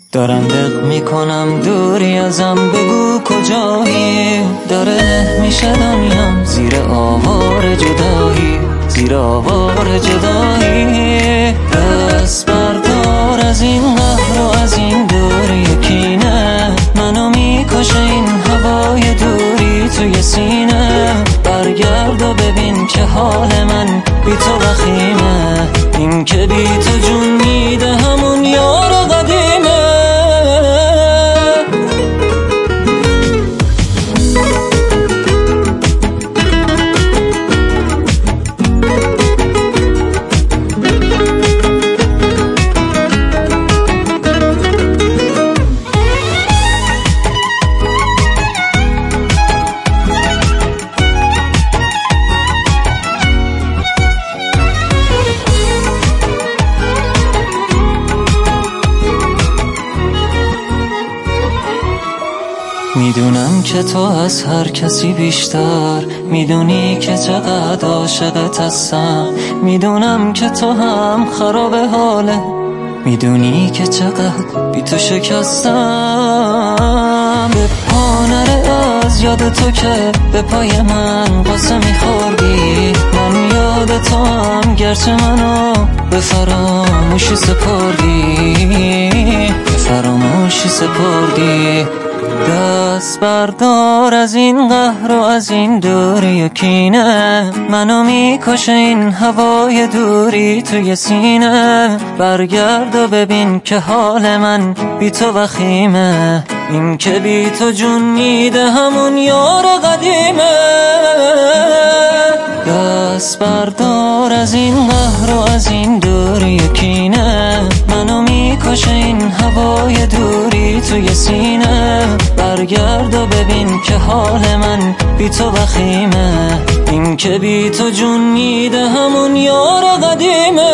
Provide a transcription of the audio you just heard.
دارم دق میکنم دوری ازم، بگو کجایی؟ داره میشه دنیام زیر آوار جدایی، زیر آوار جدایی. دست بردار از این قهر و از این دوری کینه، منو میکشه این هوای دوری توی سینه. برگرد و ببین که حال من بی تو وخیمه، این که بی تو جون میده همون یار قدیمه. میدونم که تو از هر کسی بیشتر میدونی که چقدر عاشقت هستم، میدونم که تو هم خراب حاله، میدونی که چقدر بی تو شکستم. به پا نره از یاد تو که به پای من قصه میخوردی، من یاد تو هم گرچه منو به فراموشی سپردی، به فراموشی سپردی. دست بردار از این قهر و از این دوری و کینه، منو میکشه این هوای دوری توی سینه. برگرد و ببین که حال من بی تو وخیمه، این که بی تو جون میده همون یار قدیمه. دست بردار از این قهر و از این دوری و کینه، منو میکشه این هوای دوری توی سینه. برگرد و ببین که حال من بی تو وخیمه، این که بی تو جون میده همون یار قدیمه.